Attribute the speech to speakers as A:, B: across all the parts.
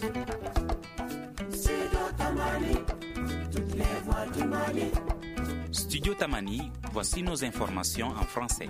A: Studio Tamani, voici nos informations en français.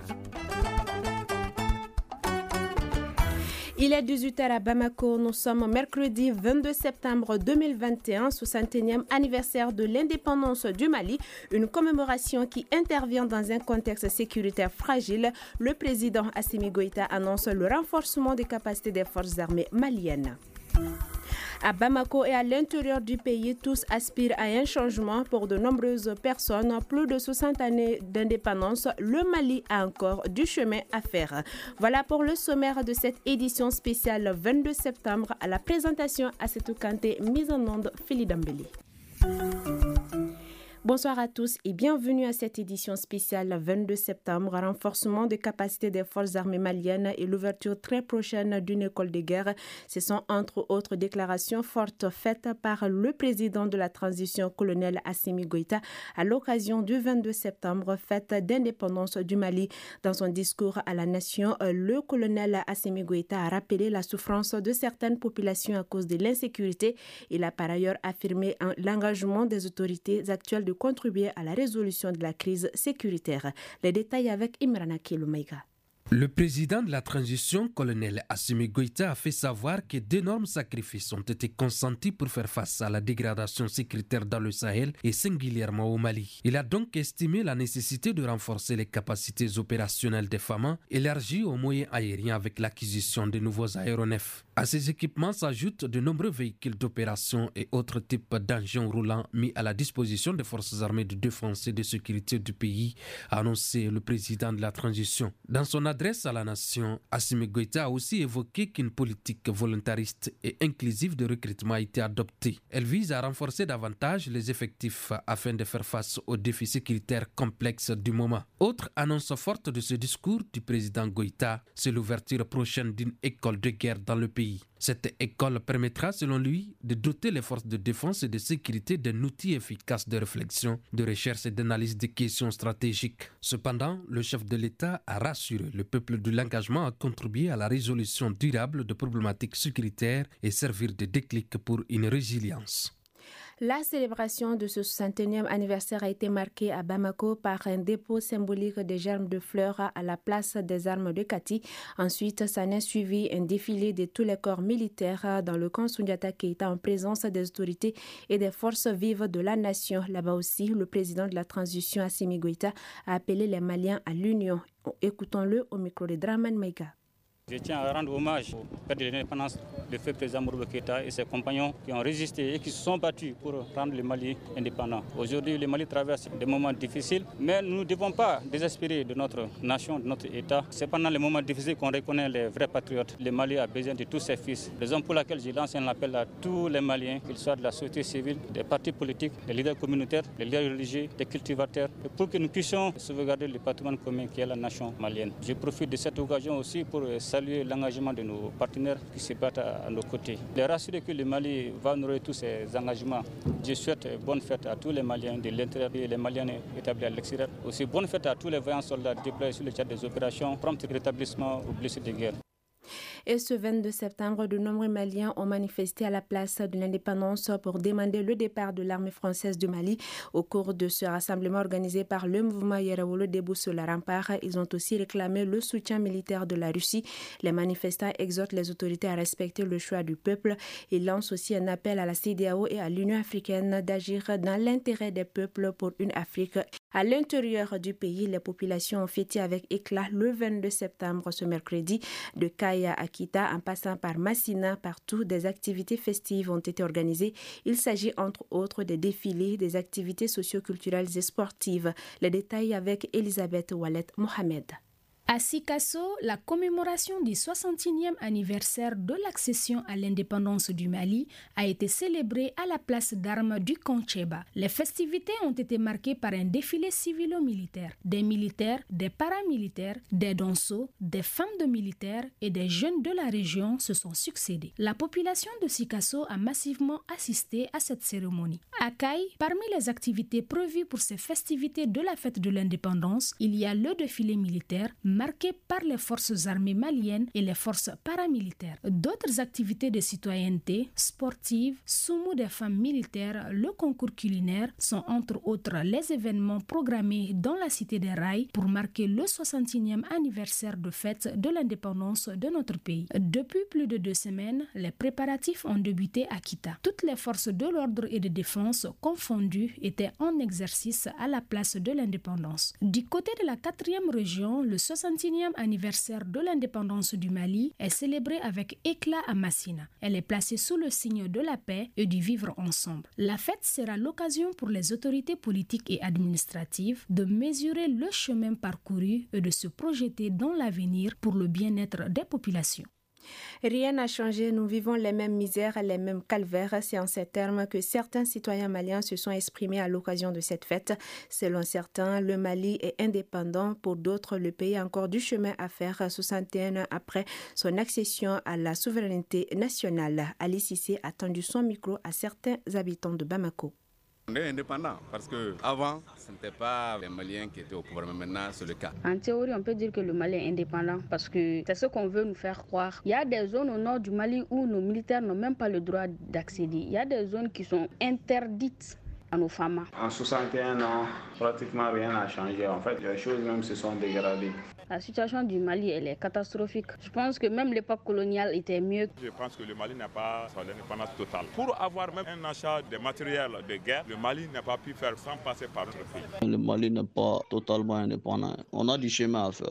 B: Il est 18h à Bamako. Nous sommes mercredi 22 septembre 2021, 60e anniversaire de l'indépendance du Mali, une commémoration qui intervient dans un contexte sécuritaire fragile. Le président Assimi Goïta annonce le renforcement des capacités des forces armées maliennes. À Bamako et à l'intérieur du pays, tous aspirent à un changement. Pour de nombreuses personnes, plus de 60 années d'indépendance, le Mali a encore du chemin à faire. Voilà pour le sommaire de cette édition spéciale 22 septembre. À la présentation, Assetou Kanté, mise en onde, Fili Dambeli. Bonsoir à tous et bienvenue à cette édition spéciale 22 septembre, renforcement des capacités des forces armées maliennes et l'ouverture très prochaine d'une école de guerre. Ce sont entre autres déclarations fortes faites par le président de la transition, colonel Assimi Goïta, à l'occasion du 22 septembre, fête d'indépendance du Mali. Dans son discours à la nation, le colonel Assimi Goïta a rappelé la souffrance de certaines populations à cause de l'insécurité. Il a par ailleurs affirmé l'engagement des autorités actuelles de contribuer à la résolution de la crise sécuritaire. Les détails avec Imrana Kiloumaïga.
C: Le président de la transition, colonel Assimi Goïta, a fait savoir que d'énormes sacrifices ont été consentis pour faire face à la dégradation sécuritaire dans le Sahel et singulièrement au Mali. Il a donc estimé la nécessité de renforcer les capacités opérationnelles des FAMA, élargies aux moyens aériens avec l'acquisition de nouveaux aéronefs. À ces équipements s'ajoutent de nombreux véhicules d'opération et autres types d'engins roulants mis à la disposition des forces armées de défense et de sécurité du pays, a annoncé le président de la transition. Dans son adresse à la nation, Assimi Goïta a aussi évoqué qu'une politique volontariste et inclusive de recrutement a été adoptée. Elle vise à renforcer davantage les effectifs afin de faire face aux défis sécuritaires complexes du moment. Autre annonce forte de ce discours du président Goïta, c'est l'ouverture prochaine d'une école de guerre dans le pays. Cette école permettra, selon lui, de doter les forces de défense et de sécurité d'un outil efficace de réflexion, de recherche et d'analyse des questions stratégiques. Cependant, le chef de l'État a rassuré le peuple de l'engagement à contribuer à la résolution durable de problématiques sécuritaires et servir de déclic pour une résilience.
B: La célébration de ce 60e anniversaire a été marquée à Bamako par un dépôt symbolique des germes de fleurs à la place des armes de Kati. Ensuite, s'en est suivi un défilé de tous les corps militaires dans le camp Soundiata Keïta en présence des autorités et des forces vives de la nation. Là-bas aussi, le président de la transition, Assimi Goïta, a appelé les Maliens à l'union. Écoutons-le au micro de Draman Maïga.
D: Je tiens à rendre hommage au père de l'indépendance, le feu président Modibo Keïta et ses compagnons qui ont résisté et qui se sont battus pour rendre le Mali indépendant. Aujourd'hui, le Mali traverse des moments difficiles, mais nous ne devons pas désespérer de notre nation, de notre État. C'est pendant les moments difficiles qu'on reconnaît les vrais patriotes. Le Mali a besoin de tous ses fils. Raison pour laquelle je lance un appel à tous les Maliens, qu'ils soient de la société civile, des partis politiques, des leaders communautaires, des leaders religieux, des cultivateurs, pour que nous puissions sauvegarder le patrimoine commun qui est la nation malienne. Je profite de cette occasion aussi pour saluer l'engagement de nos partenaires qui se battent à nos côtés. Les rassurer que le Mali va honorer tous ses engagements. Je souhaite bonne fête à tous les Maliens de l'intérieur et les Maliens établis à l'extérieur. Aussi bonne fête à tous les vaillants soldats déployés sur le théâtre des opérations, prompt rétablissement aux blessés de guerre.
B: Et ce 22 septembre, de nombreux Maliens ont manifesté à la place de l'indépendance pour demander le départ de l'armée française du Mali. Au cours de ce rassemblement organisé par le mouvement Yerawolo Debout sur la rempart, ils ont aussi réclamé le soutien militaire de la Russie. Les manifestants exhortent les autorités à respecter le choix du peuple. Ils lancent aussi un appel à la CEDEAO et à l'Union africaine d'agir dans l'intérêt des peuples pour une Afrique. À l'intérieur du pays, les populations ont fêté avec éclat le 22 septembre, ce mercredi, de Kaya à Kita en passant par Massina. Partout, des activités festives ont été organisées. Il s'agit entre autres des défilés, des activités socio-culturelles et sportives. Les détails avec Elisabeth Wallet Mohamed.
E: À Sikasso, la commémoration du 61e anniversaire de l'accession à l'indépendance du Mali a été célébrée à la place d'armes du Kontcheba. Les festivités ont été marquées par un défilé civilo-militaire. Des militaires, des paramilitaires, des donsos, des femmes de militaires et des jeunes de la région se sont succédés. La population de Sikasso a massivement assisté à cette cérémonie. À Kaï, parmi les activités prévues pour ces festivités de la fête de l'indépendance, il y a le défilé militaire, marquée par les forces armées maliennes et les forces paramilitaires. D'autres activités de citoyenneté, sportives, soumou des femmes militaires, le concours culinaire sont entre autres les événements programmés dans la cité des rails pour marquer le 61e anniversaire de fête de l'indépendance de notre pays. Depuis plus de 2 semaines, les préparatifs ont débuté à Kita. Toutes les forces de l'ordre et de défense confondues étaient en exercice à la place de l'indépendance. Du côté de la 4e région, le 61e anniversaire de l'indépendance du Mali est célébré avec éclat à Massina. Elle est placée sous le signe de la paix et du vivre ensemble. La fête sera l'occasion pour les autorités politiques et administratives de mesurer le chemin parcouru et de se projeter dans l'avenir pour le bien-être des populations.
B: Rien n'a changé, nous vivons les mêmes misères, les mêmes calvaires. C'est en ces termes que certains citoyens maliens se sont exprimés à l'occasion de cette fête. Selon certains, le Mali est indépendant. Pour d'autres, le pays a encore du chemin à faire 61 ans après son accession à la souveraineté nationale. Ali Cissé a tendu son micro à certains habitants de Bamako.
F: On est indépendant parce qu'avant, ce n'était pas les Maliens qui étaient au pouvoir, mais maintenant c'est le cas.
G: En théorie, on peut dire que le Mali est indépendant parce que c'est ce qu'on veut nous faire croire. Il y a des zones au nord du Mali où nos militaires n'ont même pas le droit d'accéder. Il y a des zones qui sont interdites à nos femmes.
H: En 61 ans, pratiquement rien n'a changé. En fait, les choses même se sont dégradées.
G: La situation du Mali, elle est catastrophique. Je pense que même l'époque coloniale était mieux.
I: Je pense que le Mali n'a pas son indépendance totale. Pour avoir même un achat de matériel de guerre, le Mali n'a pas pu faire sans passer par notre pays.
J: Le Mali n'est pas totalement indépendant. On a du chemin à faire.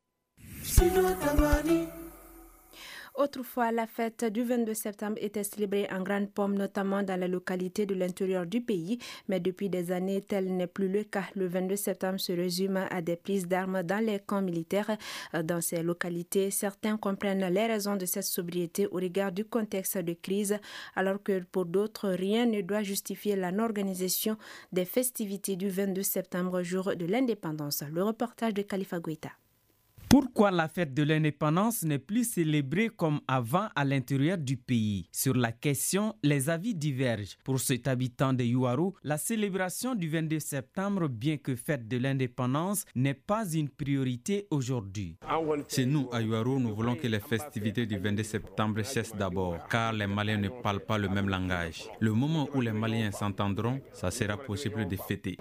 B: Autrefois, la fête du 22 septembre était célébrée en grande pompe, notamment dans les localités de l'intérieur du pays. Mais depuis des années, tel n'est plus le cas. Le 22 septembre se résume à des prises d'armes dans les camps militaires. Dans ces localités, certains comprennent les raisons de cette sobriété au regard du contexte de crise, alors que pour d'autres, rien ne doit justifier la non-organisation des festivités du 22 septembre, jour de l'indépendance. Le reportage de Khalifa Goïta.
K: Pourquoi la fête de l'indépendance n'est plus célébrée comme avant à l'intérieur du pays? Sur la question, les avis divergent. Pour cet habitant de Yuaru, la célébration du 22 septembre, bien que fête de l'indépendance, n'est pas une priorité aujourd'hui.
L: Chez nous, à Yuaru, nous voulons que les festivités du 22 septembre cessent d'abord, car les Maliens ne parlent pas le même langage. Le moment où les Maliens s'entendront, ça sera possible de fêter.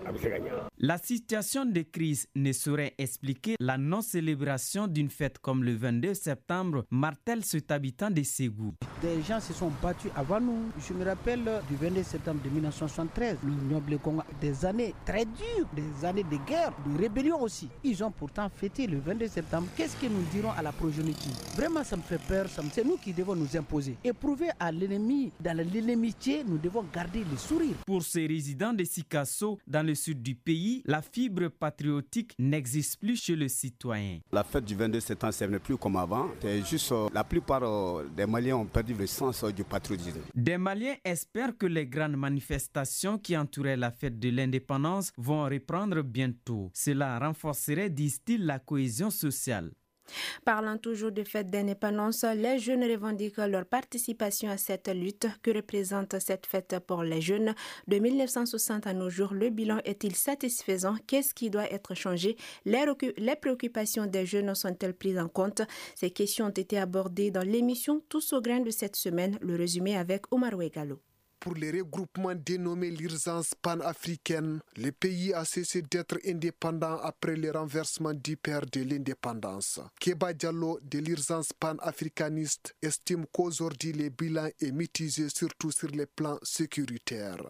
K: La situation de crise ne saurait expliquer la non-célébration d'une fête comme le 22 septembre, martèle cet habitant de Ségou.
M: Des gens se sont battus avant nous. Je me rappelle du 22 septembre de 1973, le noble Congo, des années très dures, des années de guerre, de rébellion aussi. Ils ont pourtant fêté le 22 septembre. Qu'est-ce que nous dirons à la progéniture? Vraiment, ça me fait peur. C'est nous qui devons nous imposer. Et prouver à l'ennemi, dans l'inimitié, nous devons garder le sourire.
K: Pour ces résidents de Sikasso, dans le sud du pays, la fibre patriotique n'existe plus chez le citoyen.
F: La fête du 22 septembre, ce n'est plus comme avant. C'est juste la plupart des Maliens ont perdu le sens du patriotisme.
K: Des Maliens espèrent que les grandes manifestations qui entouraient la fête de l'indépendance vont reprendre bientôt. Cela renforcerait, disent-ils, la cohésion sociale.
B: Parlant toujours de fête d'indépendance, les jeunes revendiquent leur participation à cette lutte. Que représente cette fête pour les jeunes? De 1960 à nos jours, le bilan est-il satisfaisant? Qu'est-ce qui doit être changé? Les préoccupations des jeunes sont-elles prises en compte? Ces questions ont été abordées dans l'émission Tous au grain de cette semaine. Le résumé avec Omar Ouegalo.
N: Pour les regroupements dénommés l'urgence pan-africaine, le pays a cessé d'être indépendant après le renversement du père de l'indépendance. Keba Diallo de l'urgence pan-africaniste estime qu'aujourd'hui le bilan est mitigé surtout sur les plans sécuritaires.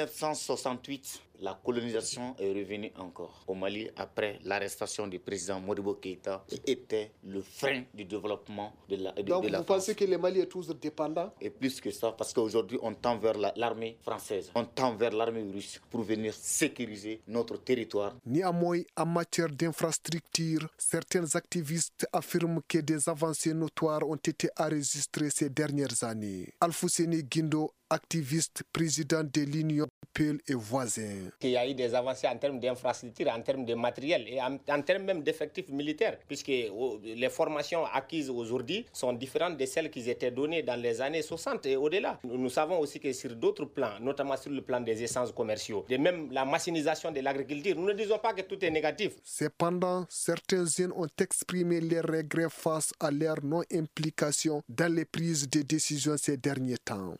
O: 1968, la colonisation est revenue encore au Mali après l'arrestation du président Modibo Keïta qui était le frein du développement de la
N: Donc
O: de la
N: vous
O: France.
N: pensez que le Mali est toujours dépendant?
O: Et plus que ça, parce qu'aujourd'hui on tend vers l'armée française, on tend vers l'armée russe pour venir sécuriser notre territoire.
N: Néanmoins, en matière d'infrastructure, certains activistes affirment que des avancées notoires ont été enregistrées ces dernières années. Alfousseni Guindo activiste président de l'Union Peul et voisin.
P: Il y a eu des avancées en termes d'infrastructures, en termes de matériel et en termes même d'effectifs militaires, puisque les formations acquises aujourd'hui sont différentes de celles qui étaient données dans les années 60 et au-delà. Nous savons aussi que sur d'autres plans, notamment sur le plan des essences commerciaux, et même la machinisation de l'agriculture, nous ne disons pas que tout est négatif.
N: Cependant, certains jeunes ont exprimé leurs regrets face à leur non-implication dans les prises de décision ces derniers temps.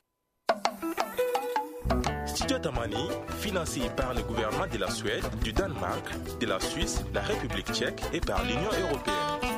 Q: Studio Tamani, financé par le gouvernement de la Suède, du Danemark, de la Suisse, la République tchèque et par l'Union européenne.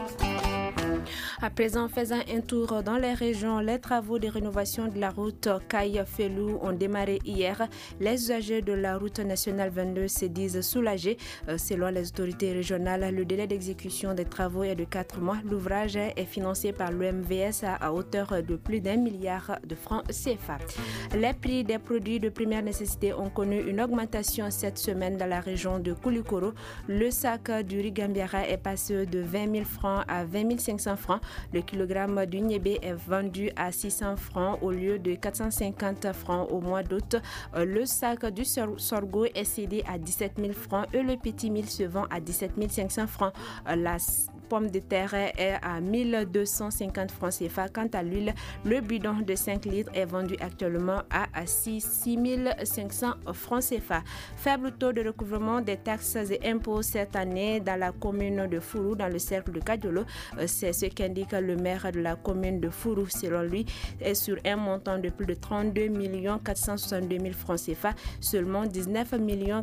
B: À présent, faisant un tour dans les régions, les travaux de rénovation de la route Caille-Felou ont démarré hier. Les usagers de la route nationale 22 se disent soulagés. Selon les autorités régionales, le délai d'exécution des travaux est de 4 mois. L'ouvrage est financé par l'OMVS à hauteur de plus d'1 milliard de francs CFA. Les prix des produits de première nécessité ont connu une augmentation cette semaine dans la région de Koulikoro. Le sac du riz Gambiara est passé de 20 000 francs à 20 500 francs. Le kilogramme du niébé est vendu à 600 francs au lieu de 450 francs au mois d'août. Le sac du sorgho est cédé à 17 000 francs et le petit mil se vend à 17 500 francs. La pomme de terre est à 1250 francs CFA. Quant à l'huile, le bidon de 5 litres est vendu actuellement à 6 500 francs CFA. Faible taux de recouvrement des taxes et impôts cette année dans la commune de Fourou, dans le cercle de Kadiolo. C'est ce qu'indique le maire de la commune de Fourou. Selon lui, est sur un montant de plus de 32 462 000 francs CFA. Seulement 19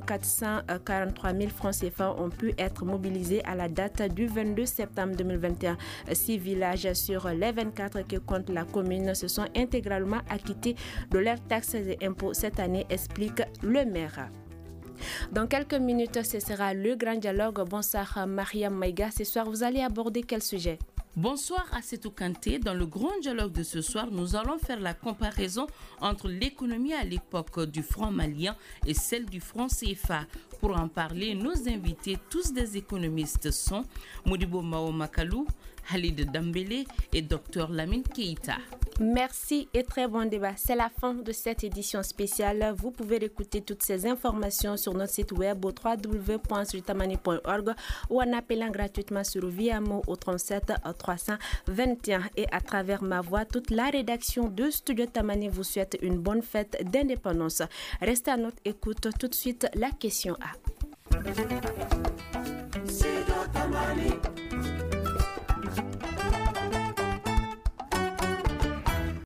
B: 443 000 francs CFA ont pu être mobilisés à la date du 22 septembre 2021. 6 villages sur les 24 que compte la commune se sont intégralement acquittés de leurs taxes et impôts cette année, explique le maire. Dans quelques minutes, ce sera le grand dialogue. Bonsoir Mariam Maïga. Ce soir, vous allez aborder quel sujet?
R: Bonsoir à Setou Kanté. Dans le grand dialogue de ce soir, nous allons faire la comparaison entre l'économie à l'époque du franc malien et celle du franc CFA. Pour en parler, nos invités, tous des économistes, sont Modibo Mao Makalou, Halid Dambélé et Dr Lamine Keïta.
B: Merci et très bon débat. C'est la fin de cette édition spéciale. Vous pouvez écouter toutes ces informations sur notre site web au www.suritamani.org ou en appelant gratuitement sur Viamo au 37 321. Et à travers ma voix, toute la rédaction de Studio Tamani vous souhaite une bonne fête d'indépendance. Restez à notre écoute. Tout de suite, la question A. Studio Tamani.